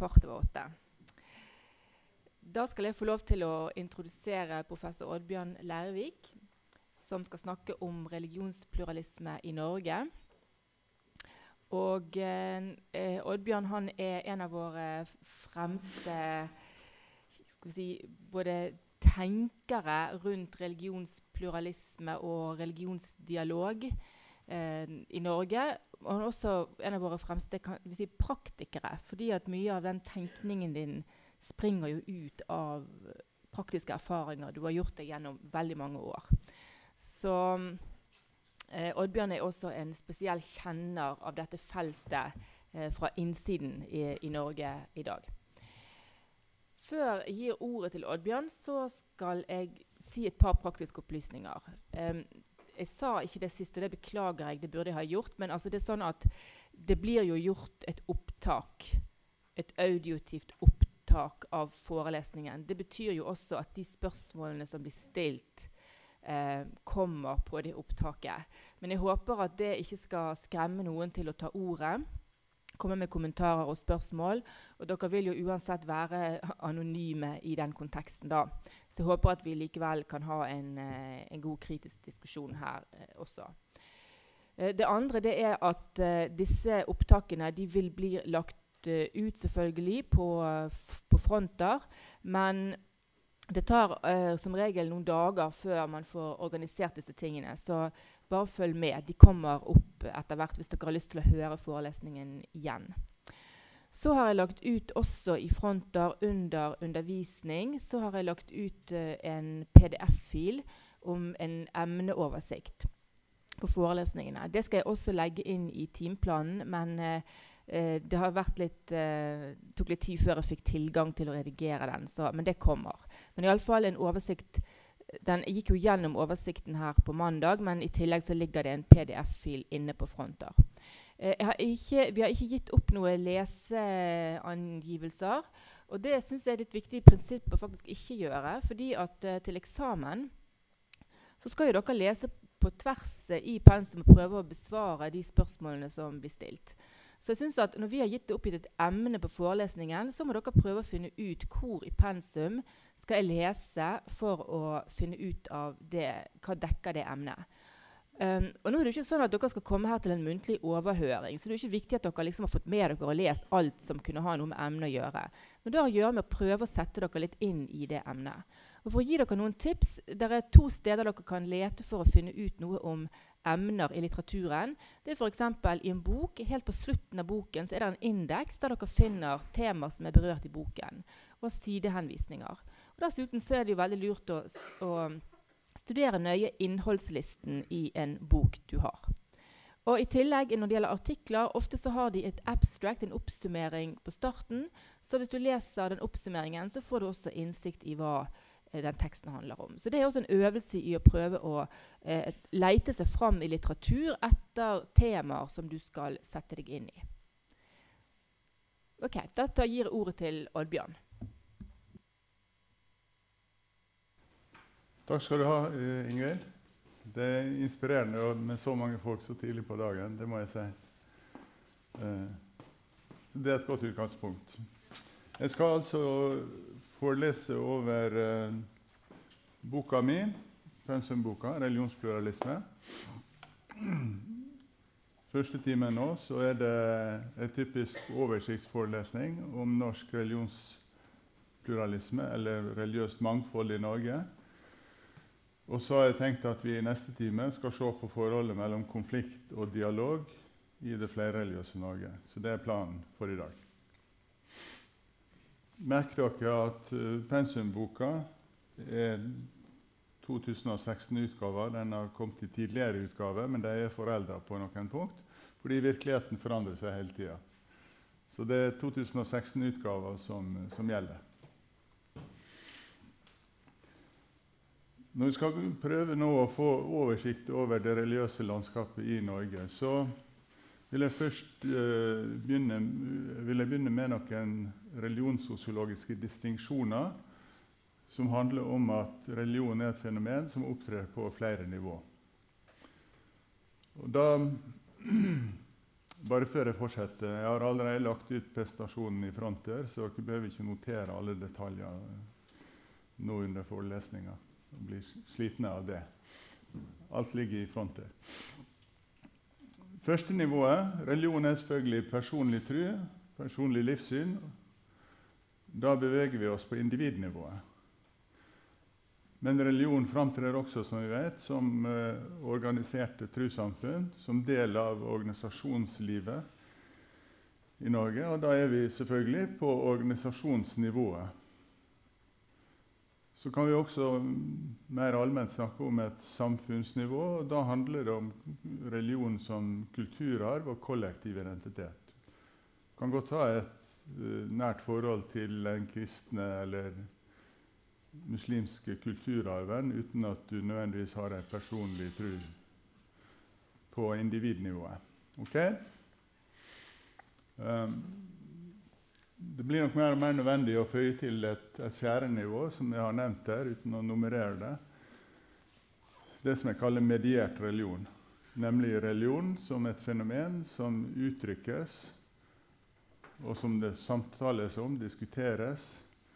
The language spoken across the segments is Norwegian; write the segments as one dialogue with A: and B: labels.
A: 7:15. Da skal jeg få lov til å introdusere professor Oddbjørn Lervik, som skal snakke om religionspluralisme i Norge. Og Oddbjørn han en av våre fremste skal vi si, både tenkere rundt religionspluralisme og religionsdialog i Norge. Og han også en av våre fremste kan vi si, praktikere, fordi at mye av den tenkningen din springer jo ut av praktiske erfaringer. Du har gjort det gjennom veldig mange år. Så Oddbjørn også en spesiell kjenner av dette feltet fra innsiden i Norge i dag. Før jeg gir ordet til Oddbjørn, så skal jeg si et par praktiske opplysninger. Jeg sa ikke det siste, det beklager jeg, det burde jeg ha gjort, men altså det sånn at det blir jo gjort et opptak, et audiotivt opptak av forelesningen. Det betyr jo også at de spørsmålene som blir stilt kommer på det opptaket. Men jeg håper at det ikke skal skremme noen til å ta ordet, komme med kommentarer og spørsmål, og dere vil jo uansett være anonyme i den konteksten da. Så jeg håper at vi likevel kan ha en god kritisk diskusjon her også. Det andre det at disse opptakene de vil bli lagt ut selvfølgelig på fronter, men det tar som regel noen dager før man får organisert disse tingene, så bare følg med. De kommer opp etter hvert hvis dere har lyst til å høre forelesningen igjen. Så har jeg lagt ut også i fronter under undervisning, så har jeg lagt ut en PDF-fil om en emneoversikt på forelesningene. Det skal jeg også legge inn i timeplanen, men det har vært tok litt tid før jeg fikk tilgang til å redigere den, men det kommer. Men i alle fall en oversikt, den gikk jo gjennom oversikten her på mandag, men i tillegg så ligger det en PDF-fil inne på fronter. Vi har ikke gitt opp noen leseangivelser, og det synes jeg et viktig prinsipp å faktisk ikke gjøre, fordi at til eksamen så skal jo dere lese på tvers i pensum og prøve å besvare de spørsmålene som blir stilt. Så jeg synes at når vi har gitt det oppgitt et emne på forelesningen, så må dere prøve å finne ut hvor i pensum skal jeg lese for å finne ut av det, hva dekker det emnet. Og nå det ikke sånn at dere skal komme her til en muntlig overhøring, så det ikke viktig at dere liksom har fått med dere og lest alt som kunne ha noe med emnet å gjøre. Men det har å gjøre med å prøve å sette dere litt inn i det emnet. Og for å gi dere noen tips, det 2 steder dere kan lete for å finne ut noe om emner i litteraturen. Det for eksempel i en bok, helt på slutten av boken, så det en indeks der dere finner temaer som berørt i boken, og sidehenvisninger. Og dessuten så det jo veldig lurt å studere nøye innholdslisten i en bok du har. Og i tillegg, når det gjelder artikler, ofte så har de et abstract, en oppsummering på starten, så hvis du leser den oppsummeringen, så får du også innsikt i hva den teksten handler om. Så det også en øvelse i å prøve å leite seg fram i litteratur etter temaer som du skal sette deg inn i. Ok, dette gir ordet til Oddbjørn.
B: Takk skal du ha, Ingrid. Det inspirerende med så mange folk så tidlig på dagen, det må jeg si. Så det et godt utgangspunkt. Jeg skal altså forelese over boka mi, pensumboka, religionspluralisme. Første timen nå så det en typisk oversiktsforelesning om norsk religionspluralisme, eller religiøst mangfold i Norge. Og så har jeg tenkt at vi i neste time skal se på forholdet mellom konflikt og dialog i det flerreligiøse Norge. Så det planen for i dag. Merk dere at pensumboka 2016-utgave. Den har kommet i tidligere utgave, men de foreldret på noen punkt, fordi virkeligheten forandrer seg hele tiden. Så det 2016-utgaven som gjelder. Når vi skal prøve nå å få oversikt over det religiøse landskapet i Norge, så vil jeg først begynne med noen religionssosiologiske distinksjoner som handler om at religion et fenomen som opptrer på flere nivå. Og da bare før jeg fortsetter, jeg har allerede lagt ut presentasjonen i fronter, så dere behøver ikke notere alle detaljer nå under forelesninga. Og bli slitne av det. Alt ligger i fronter. Første nivået, religion er selvfølgelig personlig tro, personlig livssyn. Da beveger vi oss på individnivået. Men religion framtrer også, som vi vet, som organiserte trossamfunn, som del av organisasjonslivet i Norge. Og da er vi selvfølgelig på organisasjonsnivået. Så kan vi også mer allment snakke om et samfunnsnivå, og da handler det om religion som kulturarv og kollektiv identitet. Kan godt ha et nært forhold til den kristne eller muslimske kulturarven uten at du nødvendigvis har en personlig tro på individnivået. Ok? Det blir nok mer og mer nødvendig å føye til et fjerde nivå, som jeg har nevnt her, uten å nummerere det. Det som jeg kaller mediert religion. Nemlig religion som et fenomen som uttrykkes, og som det samtales om, diskuteres,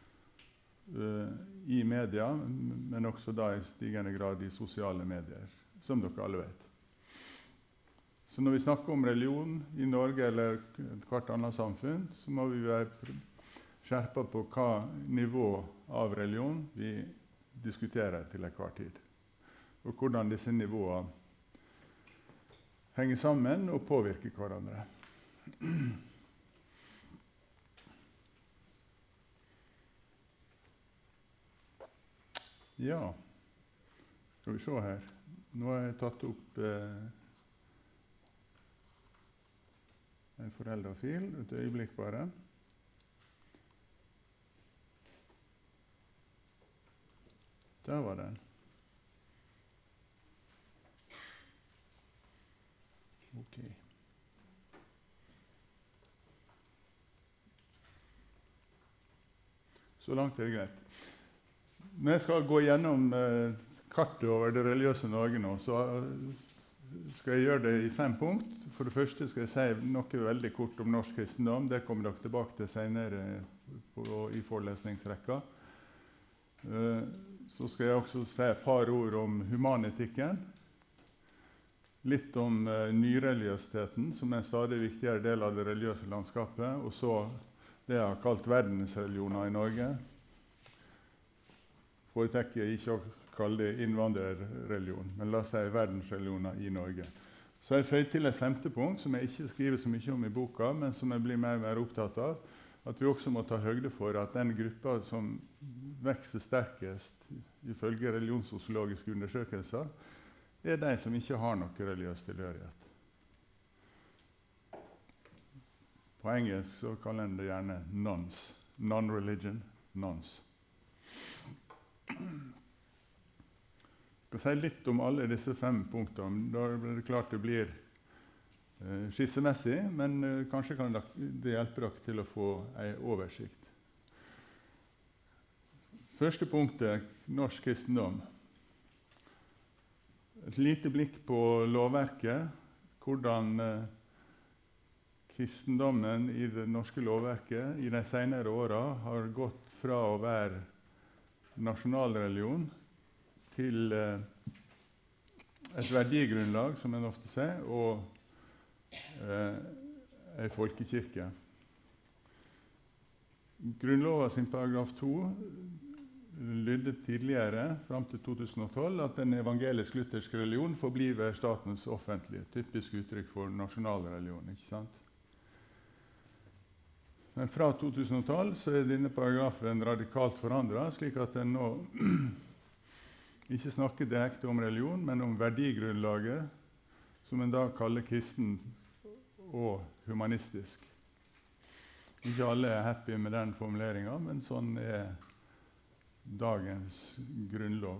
B: i media, men også da i stigende grad i sosiale medier, som dere alle vet. Så når vi snakker om religion i Norge eller hvert annet samfunn, så må vi være skjerpet på hva nivå av religion vi diskuterer til enhver tid, og hvordan disse nivåene henger sammen og påvirker hverandre. Ja, skal vi se her. Nå har jeg tatt opp en foreldrefil, et øyeblikk bare. Der var den. Ok. Så langt er det greit. Når jeg skal gå gjennom kartet over det religiøse Norge nå, så skal jeg gjøre det i 5 punkt. For det første skal jeg si noe veldig kort om norsk kristendom. Det kommer dere tilbake til senere i forelesningsrekka. Så skal jeg også si et par ord om humanetikken. Litt om nyreligiøsiteten, som er en stadig viktigere del av det religiøse landskapet. Og så det jeg har kalt verdensreligioner i Norge. Foretrekker ikke å kalle det innvandrerreligion, men la oss si verdensreligioner i Norge. Så har jeg føyd til et 5. punkt, som jeg ikke skriver så mye om i boka, men som jeg blir mer og mer opptatt av, at vi også må ta høyde for at den gruppa som vokser sterkest ifølge religionssosiologiske undersøkelser, er de som ikke har noe religiøs tilhørighet. På engelsk så kaller en det gjerne nones. Non-religion, nones. Jeg skal si litt om alle disse 5 punktene. Da blir det klart det blir skissemessig, men kanskje kan det hjelpe dere til å få en oversikt. Første punktet, norsk kristendom. Et lite blikk på lovverket, hvordan kristendommen i det norske lovverket i de senere årene har gått fra å være nasjonalreligion til et verdigrunnlag, som en ofte sier, og en folkekirke. Grunnloven sin paragraf 2 lydde tidligere, fram til 2012, at en evangelisk-luthersk religion forbliver statens offentlige, typisk uttrykk for nasjonalreligion, ikke sant? Men fra 2012 så er denne paragrafen radikalt forandret, slik at en nå ikke snakker direkte om religion, men om verdigrunnlaget, som en da kaller kristen og humanistisk. Ikke alle er happy med den formuleringen, men sånn er dagens grunnlov.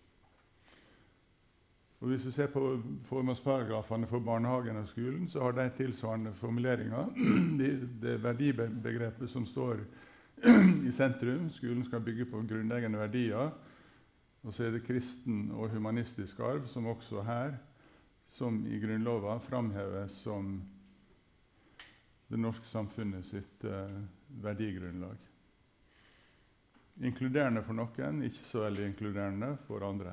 B: Og hvis vi ser på formålsparagrafene for barnehagen og skolen, så har de tilsvarende formuleringer. Det verdibegrepet som står i sentrum. Skolen skal bygge på grunnleggende verdier. Og så er det kristen og humanistisk arv, som også her, som i Grunnloven, framheves som det norske samfunnet sitt verdigrunnlag. Inkluderende for noen, ikke så veldig inkluderende for andre.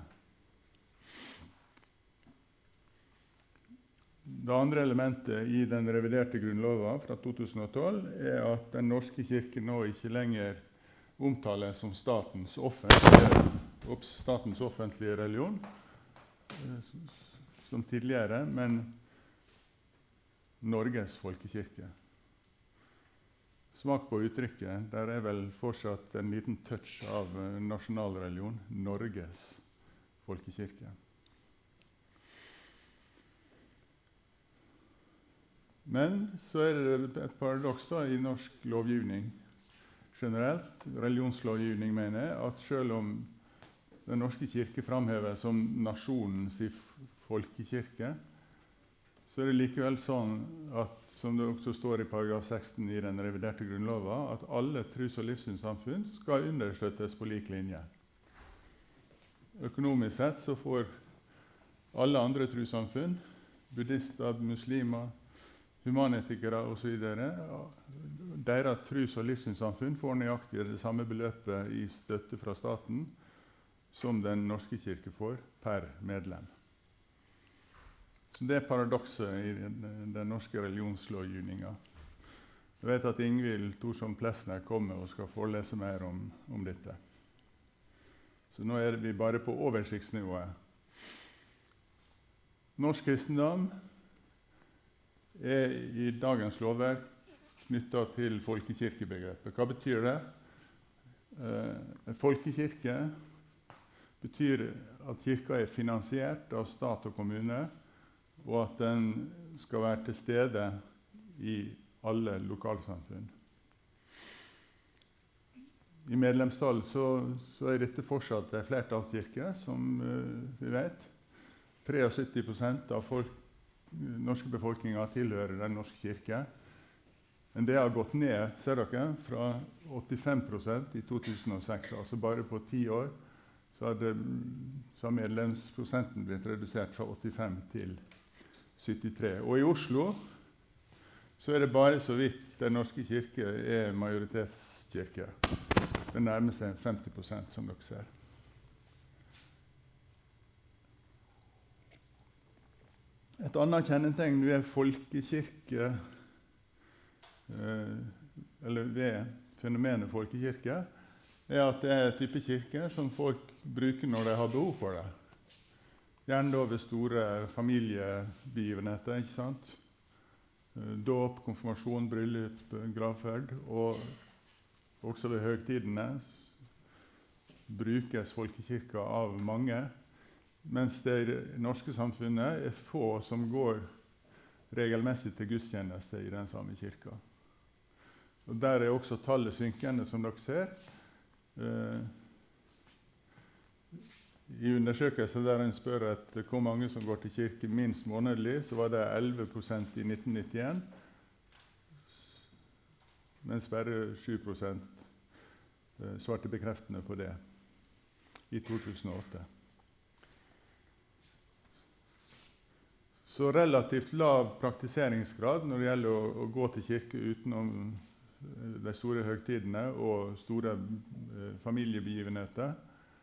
B: Det andre elementet i den reviderte grunnloven fra 2012 er at Den norske kirke nå ikke lenger omtales som statens offentlige religion, som tidligere, men Norges folkekirke. Smak på uttrykket. Der er vel fortsatt en liten touch av nasjonalreligion, Norges folkekirke. Men så er det et paradoks i norsk lovgivning generelt, religionslovgivning mener jeg, at selv om Den norske kirke framheves som nasjonens folkekirke, så er det likevel sånn at, som det også står i paragraf 16 i den reviderte grunnloven, at alle tros- og livssynssamfunn skal understøttes på lik linje. Økonomisk sett så får alle andre trossamfunn, buddhister, muslimer, humanetikere osv., deres tros- og livssynssamfunn får nøyaktig det samme beløpet i støtte fra staten som Den norske kirke får per medlem. Så det er paradokset i den norske religionslovgivningen. Jeg vet at Ingvild Thorsson Plesner kommer og skal forelese mer om dette. Så nå er vi bare på oversiktsnivået. Norsk kristendom er i dagens lovverk knyttet til folkekirkebegrepet. Hva betyr det? Folkekirke betyr at kirka er finansiert av stat og kommune, og at den skal være til stede i alle lokalsamfunn. I medlemstall så er dette fortsatt en flertallskirke, som vi vet. 73% av norske befolkninger tilhører Den norske kirke. Men det har gått ned, ser dere, fra 85% i 2006. Altså bare på 10 år så har medlemsprosenten blitt redusert fra 85 til 73. Og i Oslo så er det bare så vidt Den norske kirke er majoritetskirke. Det nærmer seg 50%, som dere ser. Et annet kjennetegn ved folkekirke, eller ved fenomenet folkekirke, er at det er en type kirke som folk bruker når de har behov for det. Gjerne da ved store familiebegivenheter, ikke sant? Dåp, konfirmasjon, bryllup, gravferd, og også ved høgtidene brukes folkekirka av mange, mens det i det norske samfunnet er få som går regelmessig til gudstjeneste i den samme kirka. Og der er også tallet synkende, som dere ser. I undersøkelser der en spør etter hvor mange som går til kirke minst månedlig, så var det 11% i 1991, mens bare 7% svarte bekreftende på det i 2008. Så relativt lav praktiseringsgrad når det gjelder å gå til kirke utenom de store høgtidene og store familiebegivenheter.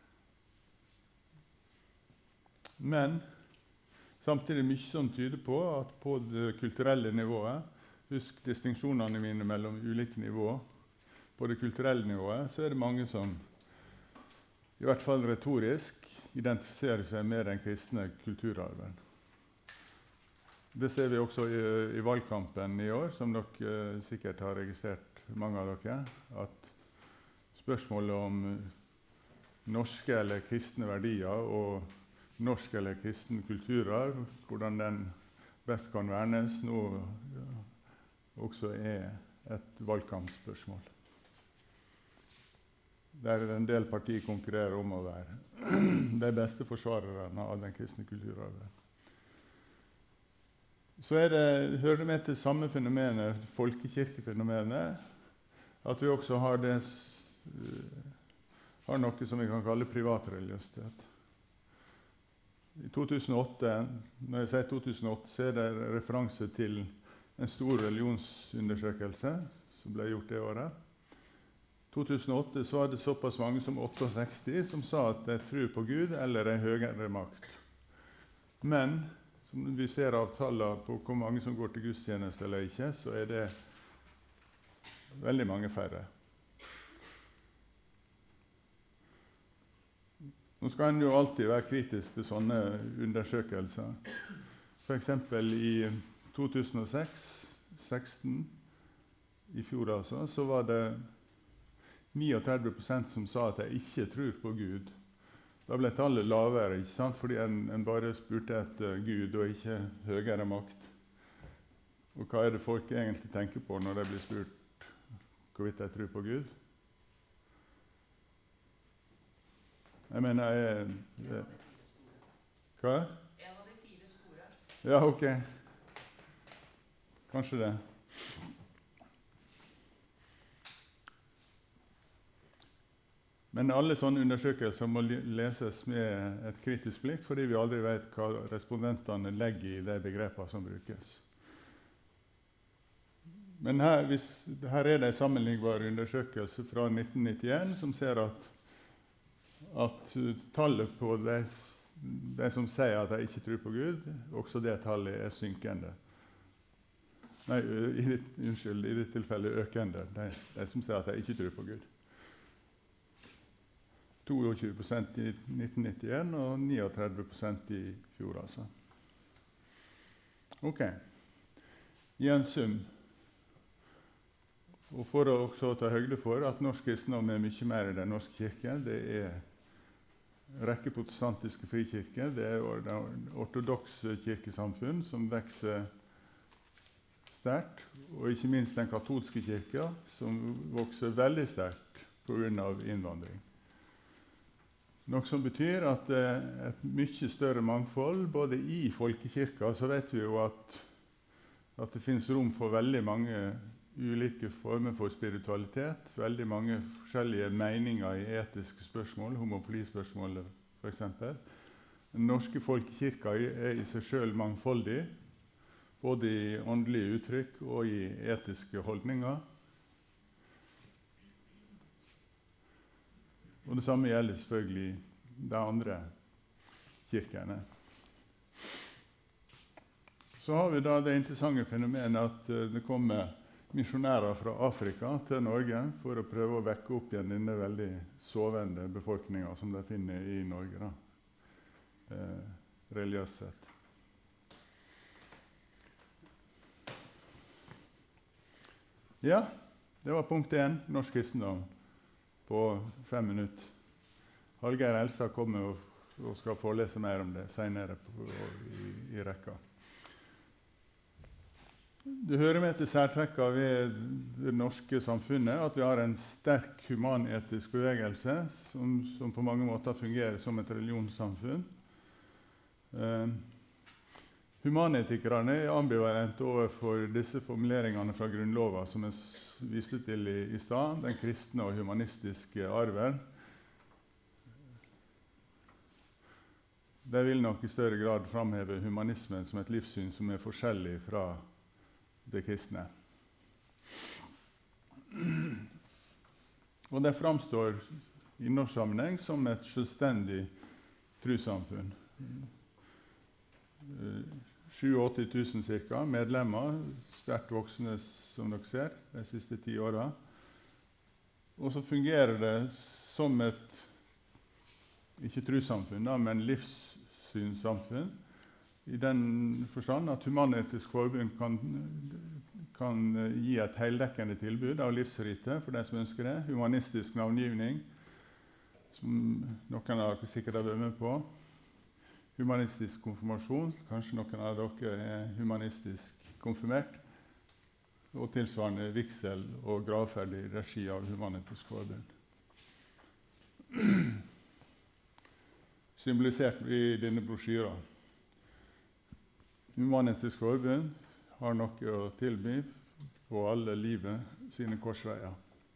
B: Men samtidig mye som tyder på at på det kulturelle nivået, husk distinksjonene mine mellom ulike nivåer, på det kulturelle nivået så er det mange som i hvert fall retorisk identifiserer seg med den kristne kulturarven. Det ser vi også i valgkampen i år, som dere sikkert har registrert, mange av dere, at spørsmålet om norske eller kristne verdier og norsk eller kristen kulturarv, hvordan den best kan vernes, nå også er et valgkampspørsmål. Der en del partier konkurrerer om å være de beste forsvarerne av den kristne kulturarven. Så hører det med til samme fenomenet, folkekirkefenomenet, at vi også har noe som vi kan kalle privatreligiøsitet. I 2008, når jeg sier 2008, så er det referanse til en stor religionsundersøkelse som ble gjort det året. 2008 så var det såpass mange som 68 som sa at de tror på Gud eller en høyere makt. Men som vi ser av tallene på hvor mange som går til gudstjeneste eller ikke, så er det veldig mange færre. Nå skal en jo alltid være kritisk til sånne undersøkelser. For eksempel i 2016, i fjor altså, så var det 39% som sa at de ikke tror på Gud. Da ble tallet lavere, ikke sant? Fordi en bare spurte etter Gud og ikke høyere makt. Og hva er det folk egentlig tenker på når de blir spurt hvorvidt de tror på Gud? Jeg mener, hva?
A: En av de 4 store.
B: Ja, ok. Kanskje det. Men alle sånne undersøkelser må leses med et kritisk blikk, fordi vi aldri vet hva respondentene legger i de begrepene som brukes. Men her er det en sammenlignbar undersøkelse fra 1991 som ser at tallet på de som sier at de ikke tror på Gud, også det tallet er synkende. Nei, i det tilfellet økende, de som sier at de ikke tror på Gud. 22% i 1991 og 39% i fjor, altså. Ok. I en sum. Og for å også ta høyde for at norsk kristendom er mye mer i den norske kirke, det er en rekke protestantiske frikirker, det er det ortodokse kirkesamfunn som vokser sterkt, og ikke minst den katolske kirken som vokser veldig sterkt på grunn av innvandring. Noe som betyr at det er et mye større mangfold, både i folkekirka, så vet vi jo at det finnes rom for veldig mange ulike former for spiritualitet, veldig mange forskjellige meninger i etiske spørsmål, homofilispørsmålet for eksempel. Den norske folkekirka er i seg selv mangfoldig, både i åndelige uttrykk og i etiske holdninger. Og det samme gjelder selvfølgelig de andre kirkene. Så har vi da det interessante fenomenet at det kommer misjonærer fra Afrika til Norge for å prøve å vekke opp igjen denne veldig sovende befolkningen som de finner i Norge, da, religiøst sett. Ja, det var punkt 1, norsk kristendom, på 5 minutter. Hallgeir Elstad kommer og skal forelese mer om det senere i rekka. Det hører med til særtrekkene ved det norske samfunnet at vi har en sterk humanetisk bevegelse som på mange måter fungerer som et religionssamfunn. Humanetikerne er ambivalente overfor disse formuleringene fra Grunnloven som jeg viste til i stad, den kristne og humanistiske arven. De vil nok i større grad framheve humanismen som et livssyn som er forskjellig fra det kristne. Og det framstår i norsk sammenheng som et selvstendig trossamfunn. 87 000 cirka medlemmer, sterkt voksne som dere ser, de siste 10 årene. Og så fungerer det som et, ikke trossamfunn, men livssynssamfunn, i den forstand at Human-Etisk Forbund kan gi et heldekkende tilbud av livsrite for de som ønsker det. Humanistisk navngivning, som noen av dere sikkert har vært med på. Humanistisk konfirmasjon, kanskje noen av dere er humanistisk konfirmert. Og tilsvarende vigsel og gravferd i regi av Human-Etisk Forbund. Symbolisert i denne brosjyren. Human-Etisk Forbund har noe å tilby på alle livet sine korsveier.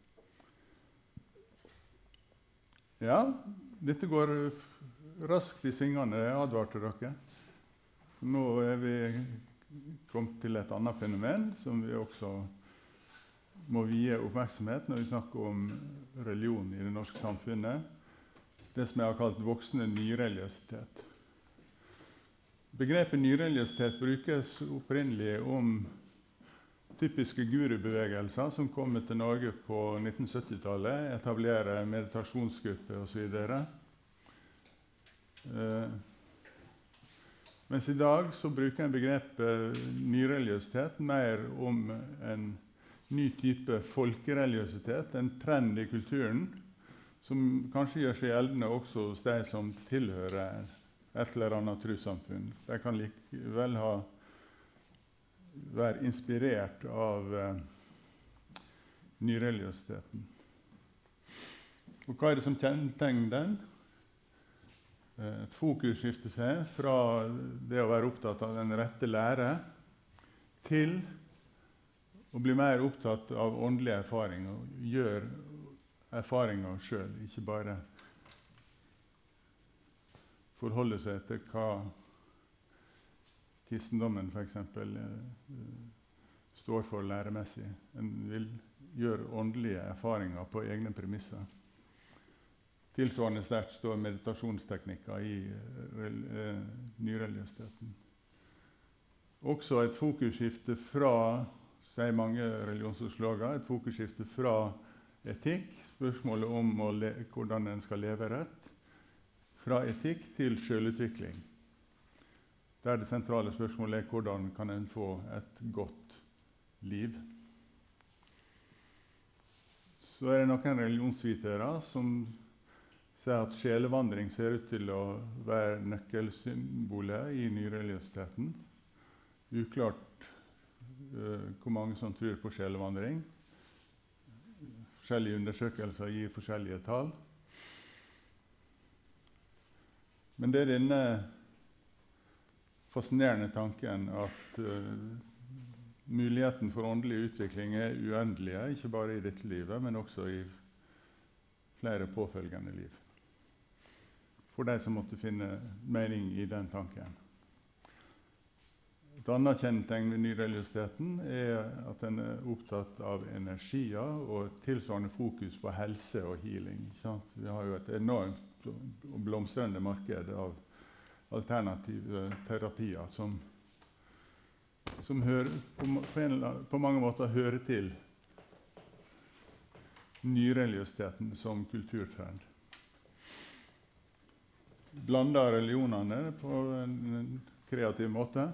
B: Ja, dette går raskt i svingene, jeg advarte dere. Nå er vi kommet til et annet fenomen som vi også må vie oppmerksomhet når vi snakker om religion i det norske samfunnet. Det som jeg har kalt voksende nyreligiøsitet. Begrepet nyreligiøsitet brukes opprinnelig om typiske gurubevegelser som kommer til Norge på 1970-tallet, etablerer meditasjonsgrupper osv. Mens i dag så bruker en begrepet nyreligiøsitet mer om en ny type folkereligiøsitet, en trend i kulturen, som kanskje gjør seg gjeldende også hos de som tilhører et eller annet trossamfunn. De kan likevel være inspirert av nyreligiøsiteten. Og hva er det som kjennetegner den? Et fokus skifter seg fra det å være opptatt av den rette lære til å bli mer opptatt av åndelige erfaringer og gjøre erfaringer selv, ikke bare forholde seg til hva kristendommen for eksempel står for læremessig. En vil gjøre åndelige erfaringer på egne premisser. Tilsvarende sterkt står meditasjonsteknikker i nyreligiøsiteten. Også et fokusskifte fra, sier mange religionssosiologer, et fokusskifte fra etikk, spørsmålet om hvordan en skal leve rett, fra etikk til selvutvikling. Der det sentrale spørsmålet er hvordan kan en få et godt liv. Så er det noen religionsvitere som sier at sjelevandring ser ut til å være nøkkelsymbolet i nyreligiøsiteten. Uklart hvor mange som tror på sjelevandring. Forskjellige undersøkelser gir forskjellige tall. Men det er denne fascinerende tanken at muligheten for åndelig utvikling er uendelige, ikke bare i dette livet, men også i flere påfølgende liv. For de som måtte finne mening i den tanken. Et annet kjennetegn ved nyreligiøsiteten er at den er opptatt av energier og tilsvarende fokus på helse og healing. Vi har jo et enormt og blomstrende marked av alternative terapier som på mange måter hører til nyreligiøsiteten som kulturtrend. Blander religionene på en kreativ måte.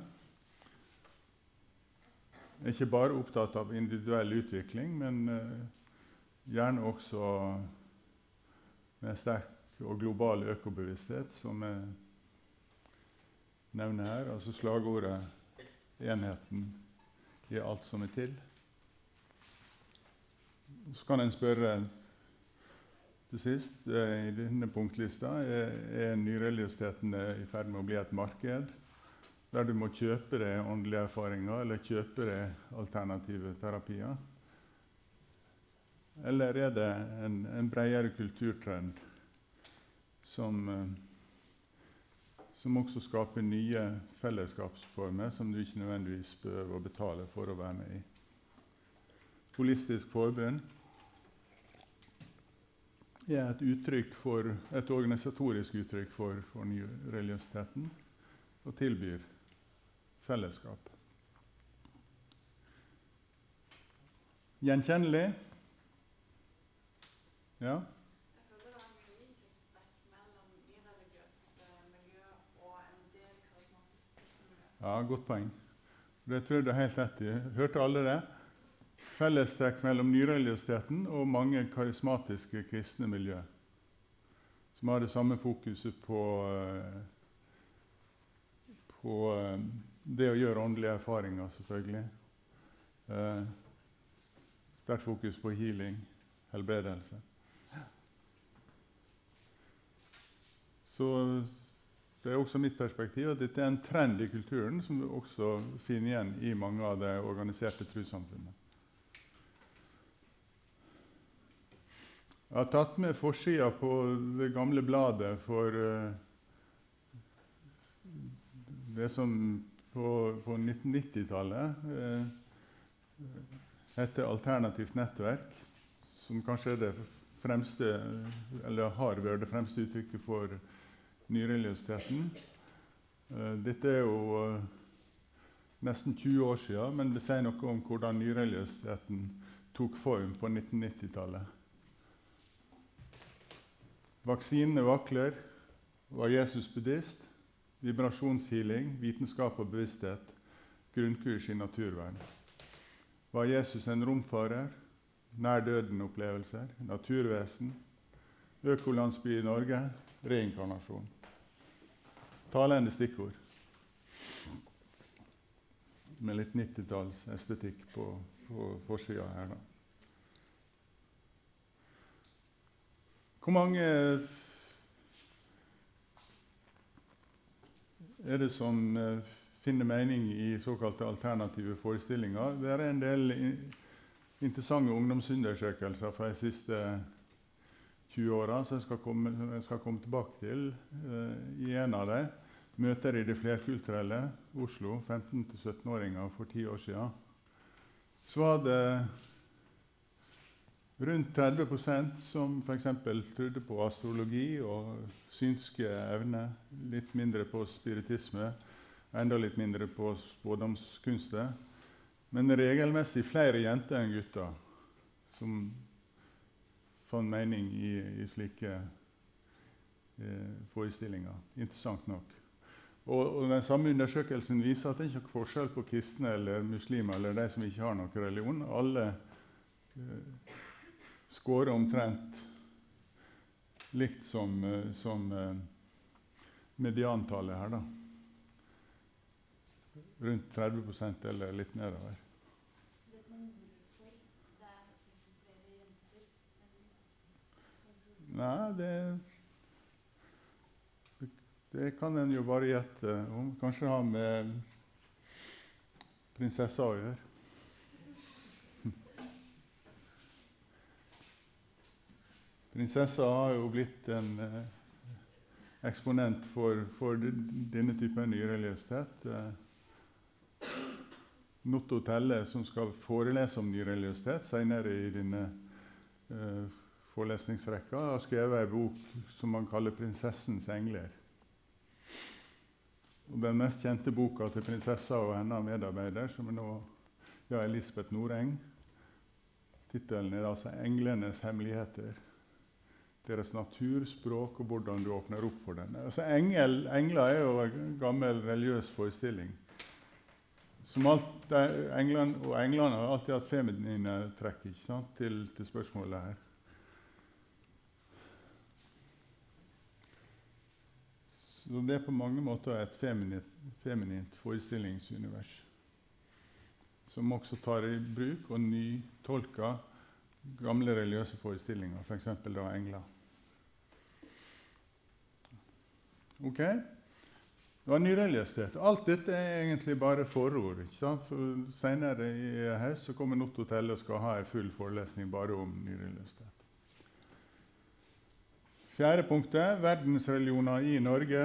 B: Er ikke bare opptatt av individuell utvikling, men gjerne også med sterk og global økobevissthet, som jeg nevner her. Altså slagordet 'enheten i alt som er til'. Så kan en spørre til sist, i denne punktlista, er nyreligiøsiteten i ferd med å bli et marked, der du må kjøpe deg åndelige erfaringer, eller kjøpe deg alternative terapier? Eller er det en bredere kulturtrend som også skaper nye fellesskapsformer som du ikke nødvendigvis behøver å betale for å være med i? Holistisk forbund er et organisatorisk uttrykk for nyreligiøsiteten og tilbyr fellesskap. Gjenkjennelig? Ja?
C: Jeg føler det er mye likhetstrekk mellom nyreligiøs miljø og en del karismatisk kristne miljø.
B: Ja, godt poeng. Det tror jeg du har helt rett i. Hørte alle det? Fellestrekk mellom nyreligiøsiteten og mange karismatiske kristne miljø, som har det samme fokuset på det å gjøre åndelige erfaringer, selvfølgelig. Sterkt fokus på healing, helbredelse. Så det er også mitt perspektiv at dette er en trend i kulturen som du også finner igjen i mange av de organiserte trossamfunnene. Jeg har tatt med forsiden på det gamle bladet for det som på 1990-tallet heter Alternativt nettverk, som kanskje er det fremste, eller har vært det fremste uttrykket for nyreligiøsiteten. Dette er jo nesten 20 år siden, men det sier noe om hvordan nyreligiøsiteten tok form på 1990-tallet. Vaksinene vakler, var Jesus buddhist, vibrasjonshealing, vitenskap og bevissthet, grunnkurs i naturvern. Var Jesus en romfarer, nær-døden-opplevelser, naturvesen, økolandsby i Norge, reinkarnasjon. Talende stikkord. Med litt 90-talls estetikk på forsiden her da. Hvor mange er det som finner mening i såkalte alternative forestillinger? Det er en del interessante ungdomsundersøkelser fra de siste 20 årene, så jeg skal komme tilbake til. I en av dem møter i det flerkulturelle Oslo 15-17-åringer for 10 år siden. Så var det rundt 30% som for eksempel trodde på astrologi og synske evner, litt mindre på spiritisme, enda litt mindre på spådomskunster, men regelmessig flere jenter enn gutter som fant mening i slike forestillinger. Interessant nok. Og den samme undersøkelsen viser at det ikke er forskjell på kristne eller muslimer eller de som ikke har noen religion. Alle skårer omtrent likt som mediantallet her da. Rundt 30% eller litt nedover.
D: Vet man hvorfor det er liksom flere jenter enn
B: Nei, det kan en jo bare gjette om. Kanskje ha med prinsessa å gjøre. Prinsessa har jo blitt en eksponent for denne typen nyreligiøsitet. Notto Telle, som skal forelese om nyreligiøsitet senere i denne forelesningsrekka, har skrevet en bok som man kaller «Prinsessens engler». Og den mest kjente boka til prinsessa og hennes medarbeider, som er nå Elisabeth Noreng. Tittelen er altså «Englenes hemmeligheter». Deres natur, språk og hvordan du åpner opp for den. Altså, engler er jo en gammel religiøs forestilling. Englene har alltid hatt feminine trekk, ikke sant, til spørsmålet her. Så det er på mange måter et feminint forestillingsunivers, som også tar i bruk og nytolker gamle religiøse forestillinger, for eksempel da engler. Ok, det var nyreligiøsitet. Alt dette er egentlig bare forord, ikke sant? For senere i høst så kommer Notto Telle og skal ha en full forelesning bare om nyreligiøsitet. Fjerde punktet, verdensreligioner i Norge.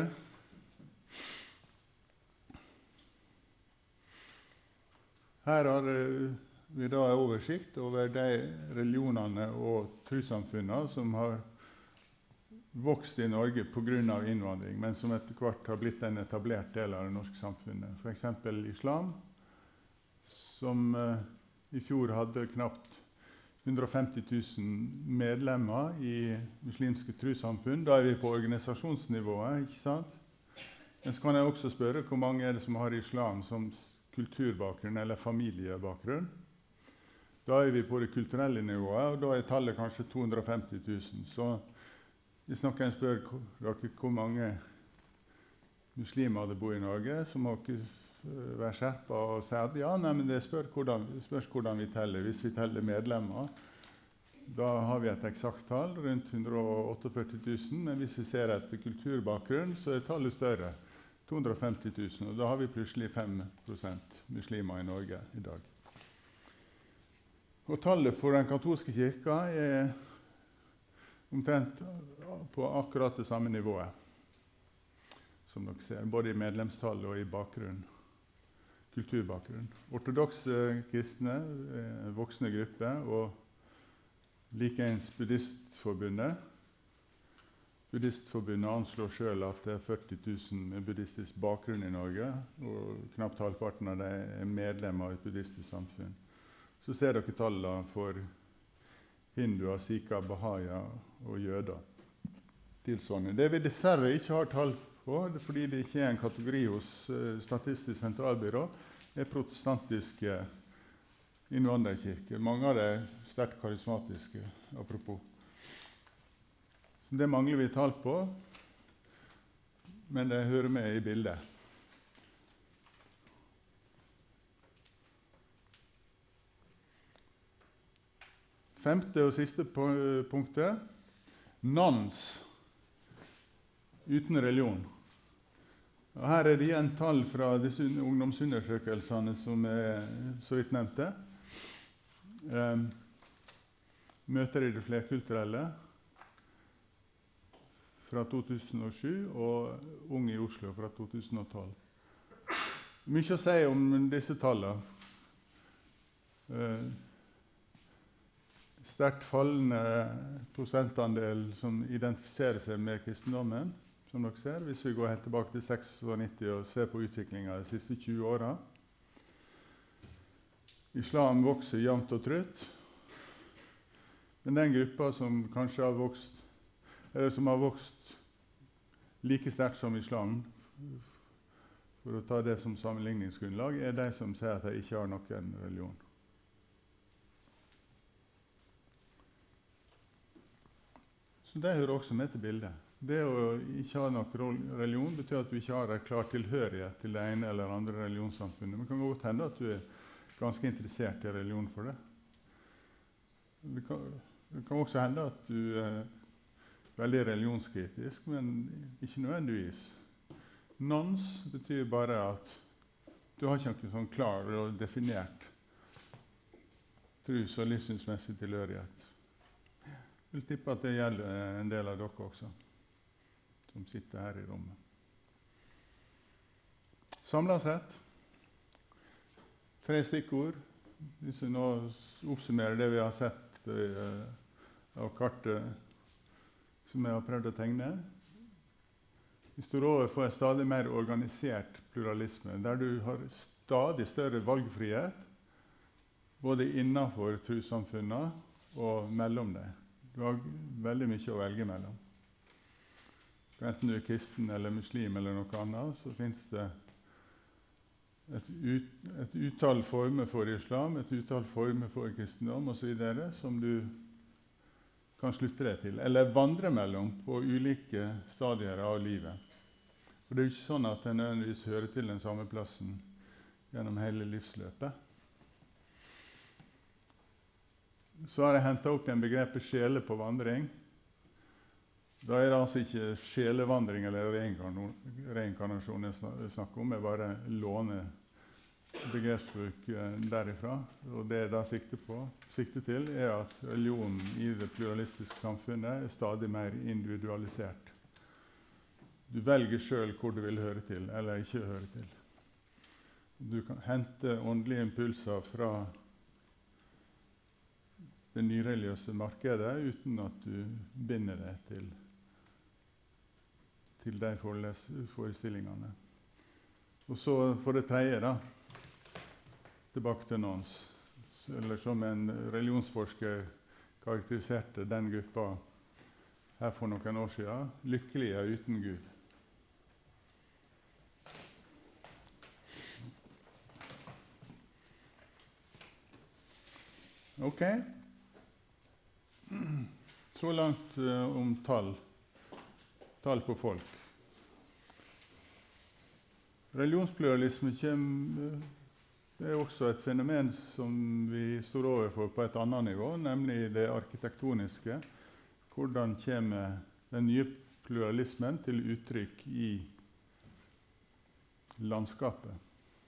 B: Her har vi da en oversikt over de religionene og trossamfunnene som har vokst i Norge på grunn av innvandring, men som etter hvert har blitt en etablert del av det norske samfunnet. For eksempel islam, som i fjor hadde knapt 150 000 medlemmer i muslimske trossamfunn. Da er vi på organisasjonsnivået, ikke sant? Men så kan jeg også spørre hvor mange er det som har islam som kulturbakgrunn eller familiebakgrunn. Da er vi på det kulturelle nivået, og da er tallet kanskje 250 000. Så hvis noen spør dere hvor mange muslimer det bor i Norge, så må dere være skjerpet og si at ja, nei, men det spørs hvordan vi teller. Hvis vi teller medlemmer, da har vi et eksakt tall, rundt 148 000. Men hvis vi ser etter kulturbakgrunn, så er tallet større, 250 000. Og da har vi plutselig 5% muslimer i Norge i dag. Og tallet for den katolske kirka er omtrent på akkurat det samme nivået, som dere ser, både i medlemstall og i bakgrunn. kulturbakgrunn. Ortodokse kristne, voksne grupper, og likeens Buddhistforbundet. Buddhistforbundet anslår selv at det er 40 000 med buddhistisk bakgrunn i Norge, og knapt halvparten av dem er medlemmer av et buddhistisk samfunn. Så ser dere tallene for hinduer, sikher, bahaya og jøder. Tilsvarende. Det vi dessverre ikke har tall på, det er fordi det ikke er en kategori hos Statistisk sentralbyrå, er protestantiske innvandrerkirker. Mange av dem er sterkt karismatiske, apropos. Så det mangler vi tall på, men det hører med i bildet. Femte og siste punktet. Nans uten religion. Og her er det igjen tall fra disse ungdomsundersøkelsene som er så vidt nevnte. Møter i det flerkulturelle fra 2007 og Ung i Oslo fra 2012. Mye å si om disse tallene. Sterkt fallende prosentandel som identifiserer seg med kristendommen, som dere ser, hvis vi går helt tilbake til 96 og ser på utviklingen de siste 20 årene. Islam vokser jevnt og trutt, men den gruppa som kanskje har vokst, eller som har vokst like sterkt som islam, for å ta det som sammenligningsgrunnlag, er de som sier at de ikke har noen religion. Så det hører også med til bildet. Det å ikke ha noen religion betyr at du ikke har en klar tilhørighet til det ene eller andre religionssamfunnet. Men det kan godt hende at du er ganske interessert i religion for det. Det kan også hende at du er veldig religionskritisk, men ikke nødvendigvis. Nons betyr bare at du har ikke noe sånn klar og definert trus- og livssynsmessig tilhørighet. Jeg vil tippe at det gjelder en del av dere også, som sitter her i rommet. Samlet sett, 3 stikkord. Hvis vi nå oppsummerer det vi har sett av kartet som jeg har prøvd å tegne. Vi står overfor en stadig mer organisert pluralisme, der du har stadig større valgfrihet, både innenfor trossamfunnene og mellom dem. Du har veldig mye å velge mellom. Enten du er kristen eller muslim eller noe annet, så finnes det et utall former for islam, et utall former for kristendom osv. som du kan slutte deg til, eller vandre mellom på ulike stadier av livet. For det er jo ikke sånn at en nødvendigvis hører til den samme plassen gjennom hele livsløpet. Så har jeg hentet opp igjen begrepet sjele på vandring. Da er det altså ikke sjelevandring eller reinkarnasjon jeg snakker om. Jeg bare låner begrepsbruk derifra. Og det jeg da sikter til, er at religionen i det pluralistiske samfunnet er stadig mer individualisert. Du velger selv hvor du vil høre til, eller ikke høre til. Du kan hente åndelige impulser fra det nyreligiøse markedet uten at du binder deg til de forestillingene. Og så for det tredje da, tilbake til Nons, eller som en religionsforsker karakteriserte den gruppa her for noen år siden, lykkelige uten Gud. Ok. Så langt om tall på folk. Religionspluralisme er også et fenomen som vi står overfor på et annet nivå, nemlig det arkitektoniske. Hvordan kommer den nye pluralismen til uttrykk i landskapet?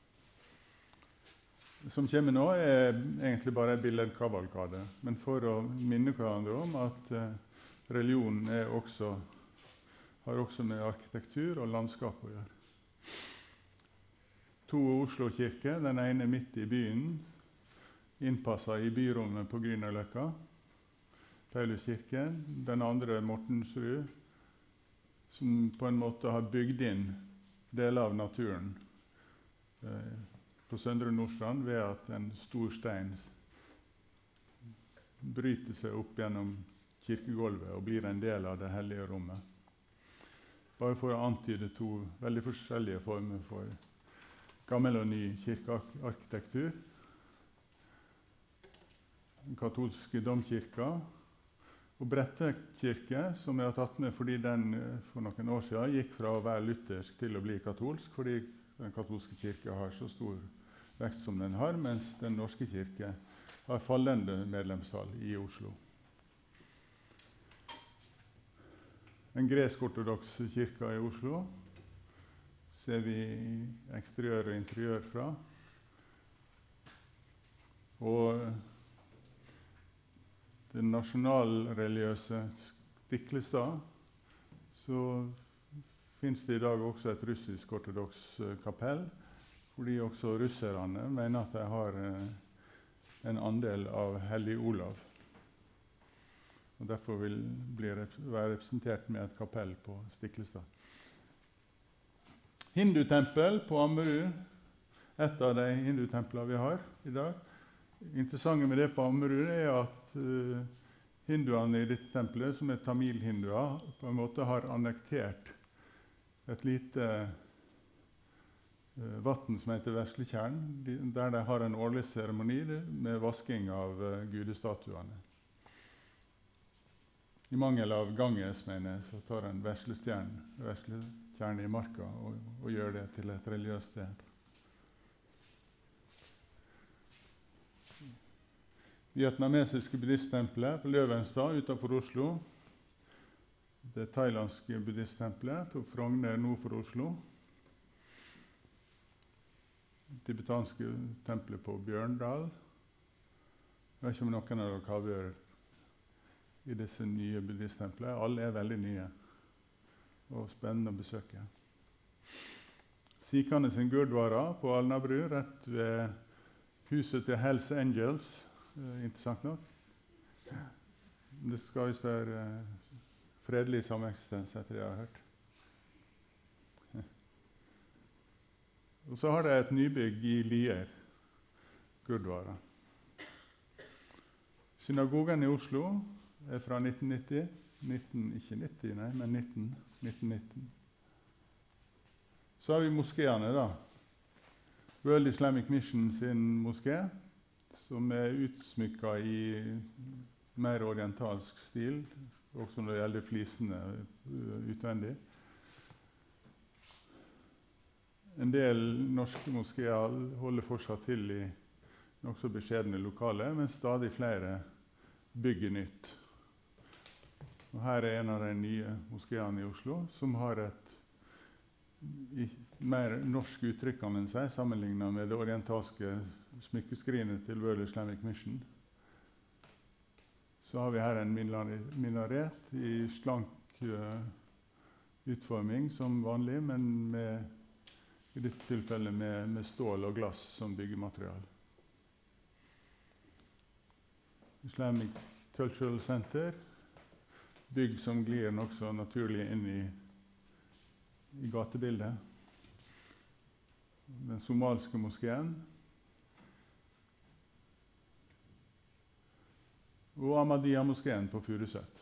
B: Det som kommer nå, er egentlig bare en billedkavalkade, men for å minne hverandre om at religion har også med arkitektur og landskap å gjøre. to Oslo-kirker, den ene midt i byen, innpasset i byrommet på Grünerløkka, Pauluskirken. Den andre Mortensrud, som på en måte har bygd inn deler av naturen på Søndre Nordstrand ved at en stor stein bryter seg opp gjennom kirkegulvet og blir en del av det hellige rommet. Bare for å antyde to veldig forskjellige former for gammel og ny kirkearkitektur. Den katolske domkirka og Bredtvet kirke, som jeg har tatt med fordi den for noen år siden gikk fra å være luthersk til å bli katolsk, fordi den katolske kirke har så stor vekst som den har, mens den norske kirke har fallende medlemstall i Oslo. Den gresk-ortodoks kirka i Oslo ser vi eksteriør og interiør fra. Og den nasjonalreligiøse Stiklestad, så finnes det i dag også et russisk-ortodoks kapell, fordi også russerne mener at de har en andel av Hellig Olav. Og derfor vil være representert med et kapell på Stiklestad. Hindutempel på Ammerud, et av de hindutemplene vi har i dag. Interessante med det på Ammerud er at hinduene i dette tempelet, som er tamil-hinduer, på en måte har annektert et lite vatten som heter Veslekjern, der de har en årlig seremoni med vasking av gudestatuene. I mangel av Ganges, mener jeg, så tar en Veslekjern i marka og gjør det til et religiøst sted. Vietnamesiske buddhisttempelet på Løvenstad utenfor Oslo. Det thailandske buddhisttempelet på Frogner nord for Oslo. Det tibetanske tempelet på Bjørndal. Jeg vet ikke om noen av dere har vært i disse nye buddhisttemplene. Alle er veldig nye og spennende å besøke. Sikhane sin Gurdwara på Alnabru, rett ved huset til Hells Angels. Interessant nok. Det skal visst være fredelig sameksistens, etter det jeg har hørt. Og så har de et nybygg i Lier, Gurdwara. Synagogen i Oslo er fra 1919. Så har vi moskéene, da. World Islamic Mission sin moské, som er utsmykket i mer orientalsk stil, også når det gjelder flisene utvendig. En del norske moskéer holder fortsatt til i nokså beskjedne lokaler, men stadig flere bygger nytt. Og her er en av de nye moskéene i Oslo, som har et mer norsk uttrykk, kan man si, sammenlignet med det orientalske smykkeskrinet til World Islamic Mission. Så har vi her en minaret i slank utforming som vanlig, men i dette tilfellet med stål og glass som byggematerial. Islamic Cultural Center, bygg som glir nokså naturlig inn i gatebildet. Den somalske moskeen. Og Ahmadiyya-moskeen på Furuset.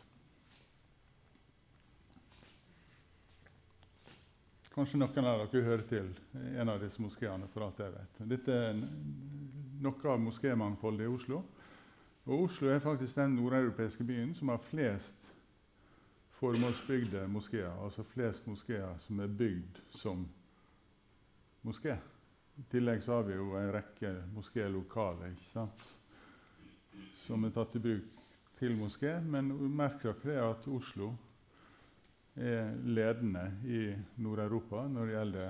B: Kanskje noen av dere hører til en av disse moskéene, for alt jeg vet. Dette er noe av moskémangfoldet i Oslo. Og Oslo er faktisk den nordeuropeiske byen som har flest formålsbygde moskéer, altså flest moskéer som er bygd som moské. I tillegg så har vi jo en rekke moskélokaler, ikke sant? Som er tatt i bruk til moské, men merk dere at Oslo er ledende i Nord-Europa når det gjelder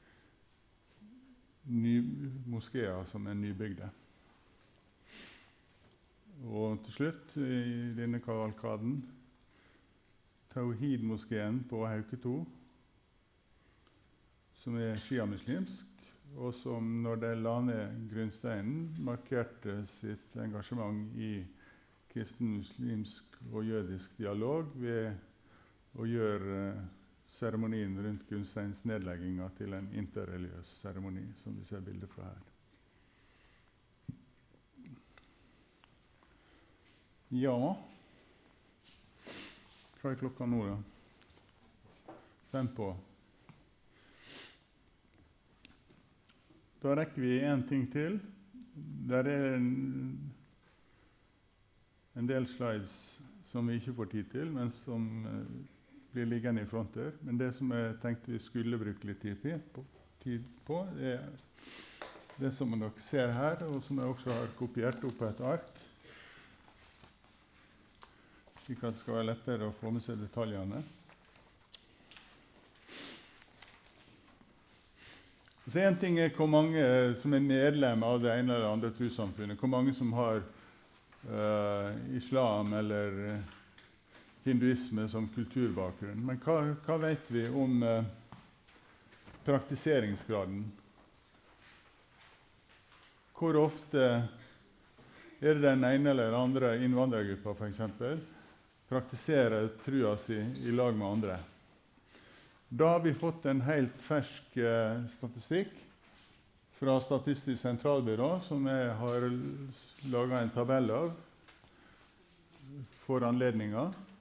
B: moskéer som er nybygde. Og til slutt, i denne kavalkaden, Tawhid-moskeen på Hauketo, som er shia-muslimsk, og som når de la ned grunnsteinen, markerte sitt engasjement i kristen, muslimsk og jødisk dialog ved å gjøre seremonien rundt grunnsteins nedlegginga til en interreligiøs seremoni, som vi ser bilder fra her. Ja, hva er klokka nå, da? 5 på. Da rekker vi en ting til. Der er en del slides som vi ikke får tid til, men som blir liggende i front der. Men det som jeg tenkte vi skulle bruke litt tid på, er det som dere ser her, og som jeg også har kopiert opp på et ark, slik at det skal være lettere å få med seg detaljene. Så en ting er hvor mange som er medlem av det ene eller andre trossamfunnet, hvor mange som har islam eller hinduisme som kulturbakgrunn. Men hva vet vi om praktiseringsgraden? Hvor ofte er det den ene eller andre innvandrergruppa for eksempel, praktiserer trua si i lag med andre? Da har vi fått en helt fersk statistikk fra Statistisk sentralbyrå, som jeg har laget en tabell av for anledninga.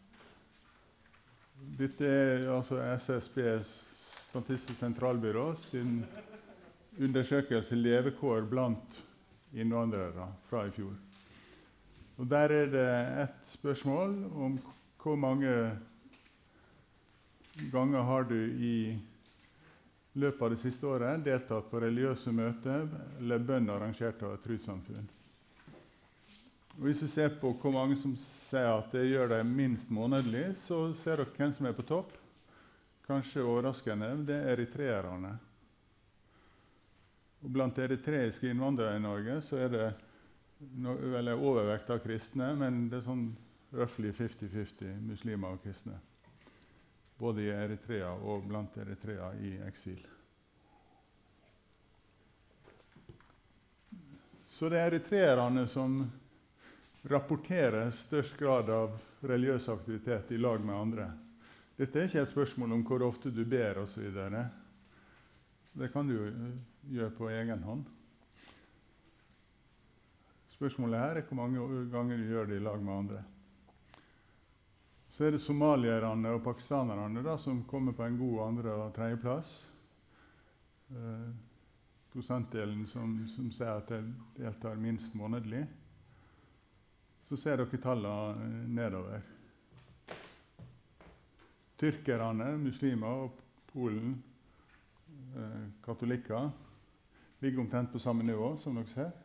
B: Dette er altså SSB, Statistisk sentralbyrå, sin undersøkelse levekår blant innvandrere fra i fjor. Og der er det et spørsmål om hvor mange ganger har du i løpet av det siste året deltatt på religiøse møter eller bønn arrangert av et trossamfunn. Hvis vi ser på hvor mange som sier at det gjør det minst månedlig, så ser dere hvem som er på topp. Kanskje overraskende, det er eritreerne. Og blant eritreiske innvandrere i Norge så er det overvekt av kristne, men det er sånn roughly 50-50 muslimer og kristne. Både i Eritrea og blant Eritrea i eksil. Så det er eritreerne som rapporterer størst grad av religiøs aktivitet i lag med andre. Dette er ikke et spørsmål om hvor ofte du ber og så videre. Det kan du gjøre på egen hånd. Spørsmålet her er hvor mange ganger du gjør det i lag med andre. Så er det somalierne og pakistanerne da, som kommer på en god andre- og tredjeplass. Prosentdelen som sier at de deltar minst månedlig. Så ser dere tallene nedover. Tyrkerne, muslimer og Polen, katolikker, ligger omtrent på samme nivå, som dere ser.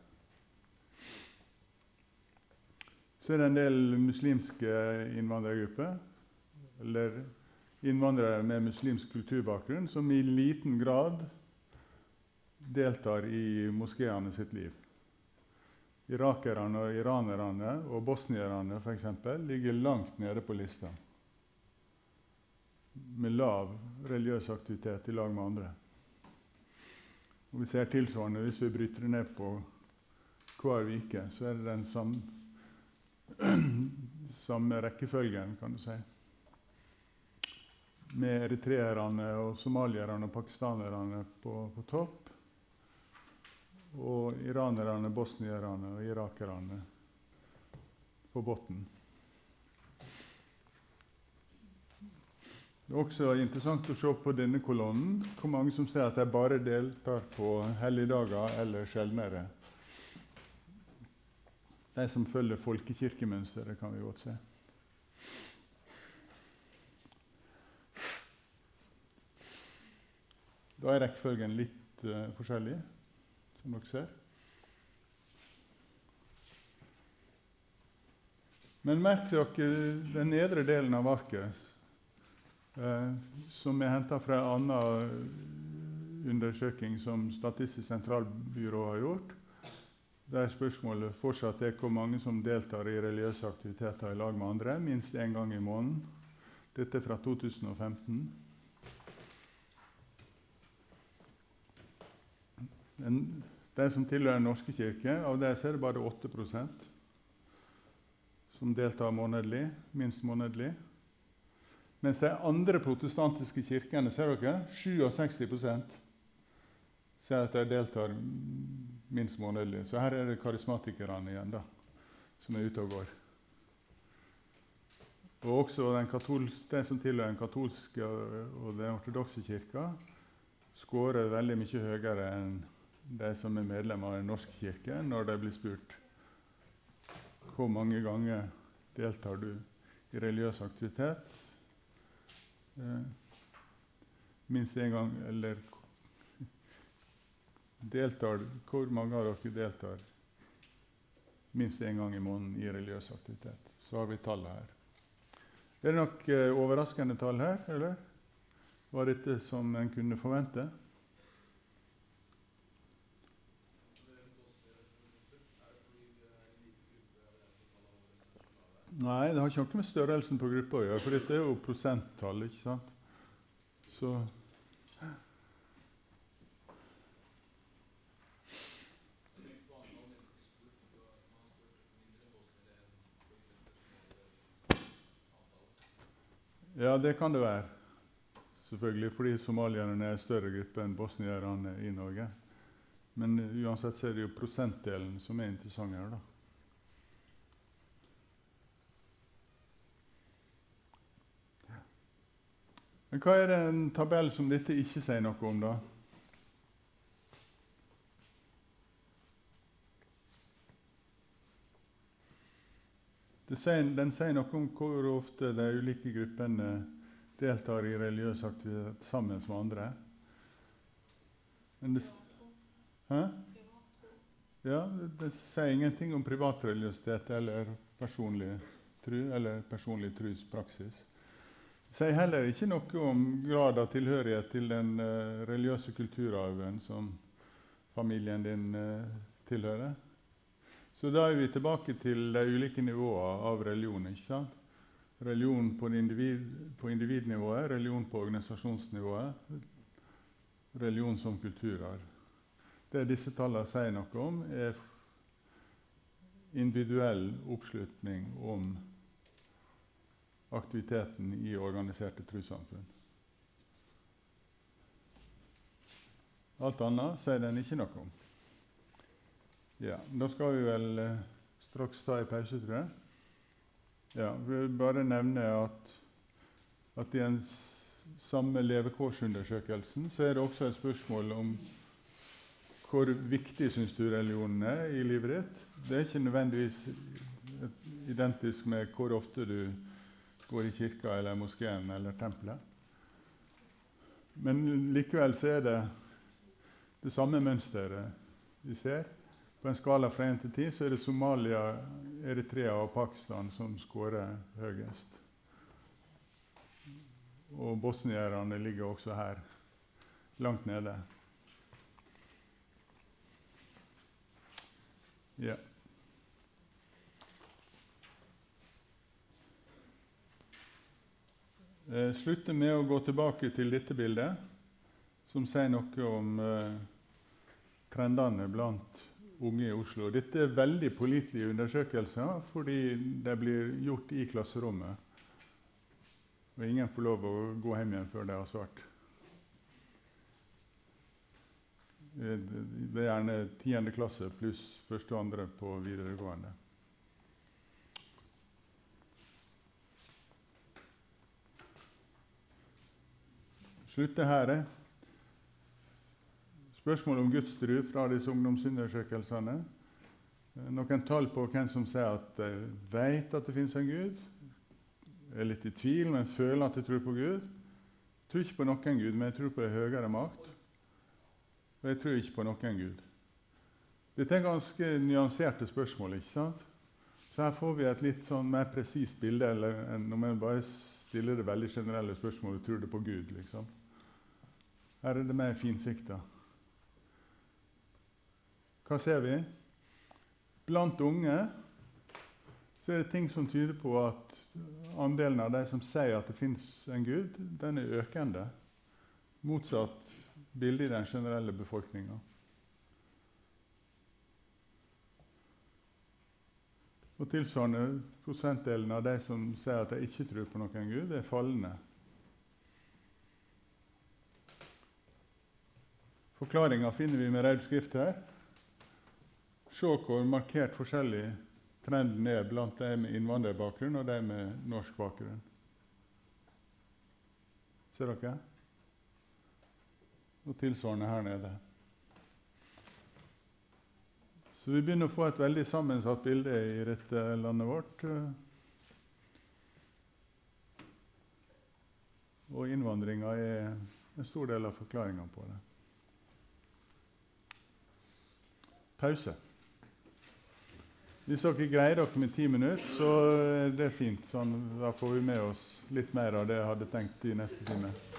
B: Så er det en del muslimske innvandrergrupper, eller innvandrere med muslimsk kulturbakgrunn, som i liten grad deltar i moskeene sitt liv. Irakerne og iranerne og bosnierne for eksempel, ligger langt nede på lista, med lav religiøs aktivitet i lag med andre. Og vi ser tilsvarende, hvis vi bryter det ned på hver uke, så er det den samme rekkefølgen, kan du si. Med eritreerne og somalierne og pakistanerne på topp, og iranerne, bosnierne og irakerne på bunnen. Det er også interessant å se på denne kolonnen hvor mange som sier at de bare deltar på helligdager eller sjeldnere. De som følger folkekirkemønsteret, kan vi godt se. Da er rekkefølgen litt forskjellig, som dere ser. Men merk dere den nedre delen av arket, som er hentet fra en annen undersøking som Statistisk sentralbyrå har gjort. Der spørsmålet fortsatt er hvor mange som deltar i religiøse aktiviteter i lag med andre, minst en gang i måneden. Dette er fra 2015. De som tilhører Den norske kirke, av det så er det bare 8% som deltar månedlig, minst månedlig. Mens de andre protestantiske kirkene, ser dere, 67% sier at de deltar minst månedlig. Så her er det karismatikerne igjen da, som er ute og går. Og også de som tilhører den katolske og den ortodokse kirka, skårer veldig mye høyere enn de som er medlemmer av Den norske kirke, når de blir spurt hvor mange ganger deltar du i religiøs aktivitet. Minst en gang, eller hvor mange av dere deltar minst en gang i måneden i religiøs aktivitet. Så har vi tallet her. Er det nok overraskende tall her, eller? Var dette som en kunne forvente? Nei, det har ikke noe med størrelsen på gruppa å gjøre, for dette er jo prosenttall, ikke sant? Så ja, det kan det være. Selvfølgelig, fordi somalierne er en større gruppe enn bosnierne i Norge. Men uansett så er det jo prosentdelen som er interessant her, da. Men hva er det en tabell som dette ikke sier noe om, da? Den sier noe om hvor ofte de ulike gruppene deltar i religiøs aktivitet sammen med andre. Men det sier ingenting om privatreligiøsitet eller personlig tro eller personlig truspraksis. Det sier heller ikke noe om grad av tilhørighet til den religiøse kulturarven som familien din tilhører. Så da er vi tilbake til de ulike nivåene av religion, ikke sant? Religion på individnivået, religion på organisasjonsnivået, religion som kulturarv. Det disse tallene sier noe om, er individuell oppslutning om aktiviteten i organiserte trossamfunn. Alt annet sier den ikke noe om. Ja, da skal vi vel straks ta en pause, tror jeg. Ja, vi vil bare nevne at i den samme levekårsundersøkelsen så er det også et spørsmål om hvor viktig synes du religionen er i livet ditt. Det er ikke nødvendigvis identisk med hvor ofte du går i kirka eller moskeen eller tempelet. Men likevel så er det samme mønsteret vi ser. På en skala fra 1 til 10 så er det Somalia, Eritrea og Pakistan som skårer høyest. Og bosnierne ligger også her, langt nede. Ja. Slutte med å gå tilbake til dette bildet, som sier noe om trendene blant unge i Oslo. Dette er veldig pålitelige undersøkelser, fordi det blir gjort i klasserommet. Og ingen får lov å gå hjem igjen før det har svart. Det er gjerne 10. klasse pluss 1. og 2. på videregående. Slutte her. Spørsmål om gudstro fra disse ungdomsundersøkelsene. Noen tall på hvem som sier at de vet at det finnes en Gud, er litt i tvil, men føler at de tror på Gud. Jeg tror ikke på noen Gud, men jeg tror på en høyere makt. Og jeg tror ikke på noen Gud. Dette er ganske nyanserte spørsmål, ikke sant? Så her får vi et litt sånn mer presist bilde, enn når man bare stiller det veldig generelle spørsmål og tror det på Gud, liksom. Her er det mer finsikta. Hva ser vi? Blant unge så er det ting som tyder på at andelen av de som sier at det finnes en Gud, den er økende. Motsatt bilde i den generelle befolkningen. Og tilsvarende prosentdelen av de som sier at de ikke tror på noen Gud, det er fallende. Forklaringen finner vi med Rød Skrift her. Se hvor markert forskjellig trenden er blant de med innvandrerbakgrunn og de med norsk bakgrunn. Ser dere? Og tilsvarende her nede. Så vi begynner å få et veldig sammensatt bilde i dette landet vårt. Og innvandringen er en stor del av forklaringen på det. Pause. Hvis dere greier dere med 10 minutter, så er det fint. Sånn, da får vi med oss litt mer av det jeg hadde tenkt i neste time.